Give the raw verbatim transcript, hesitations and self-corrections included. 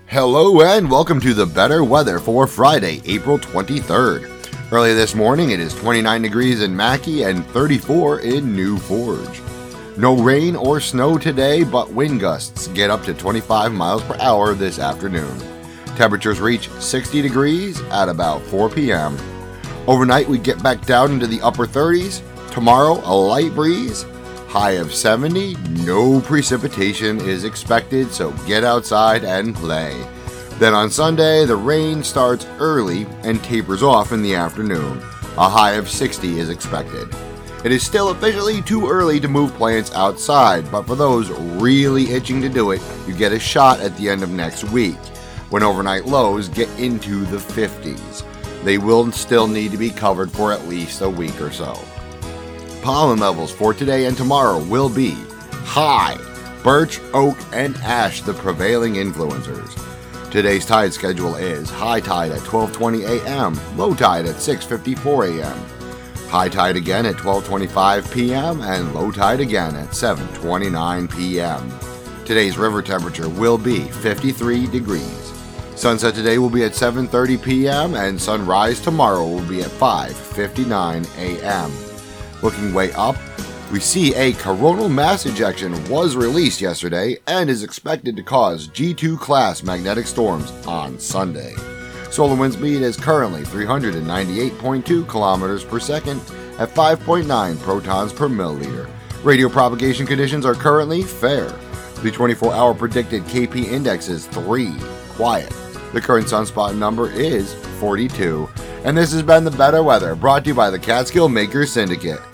Hello and welcome to the better weather for Friday, April twenty-third. Early this morning it is twenty-nine degrees in Mackey and thirty-four in New Forge. No rain or snow today, but wind gusts get up to twenty-five miles per hour this afternoon. Temperatures reach sixty degrees at about four p.m. Overnight we get back down into the upper thirties. Tomorrow a light breeze. High of seventy, no precipitation is expected, so get outside and play. Then on Sunday, the rain starts early and tapers off in the afternoon. A high of sixty is expected. It is still officially too early to move plants outside, but for those really itching to do it, you get a shot at the end of next week, when overnight lows get into the fifties. They will still need to be covered for at least a week or so. Pollen levels for today and tomorrow will be high. Birch, oak, and ash the prevailing influencers. Today's tide schedule is high tide at twelve twenty a.m., low tide at six fifty-four a.m., high tide again at twelve twenty-five p.m., and low tide again at seven twenty-nine p.m. Today's river temperature will be fifty-three degrees. Sunset today will be at seven thirty p.m., and sunrise tomorrow will be at five fifty-nine a.m. Looking way up, we see a coronal mass ejection was released yesterday and is expected to cause G two class magnetic storms on Sunday. Solar wind speed is currently three hundred ninety-eight point two kilometers per second at five point nine protons per milliliter. Radio propagation conditions are currently fair. The twenty-four hour predicted K P index is three, quiet. The current sunspot number is forty-two. And this has been the Better Weather, brought to you by the Catskill Makers Syndicate.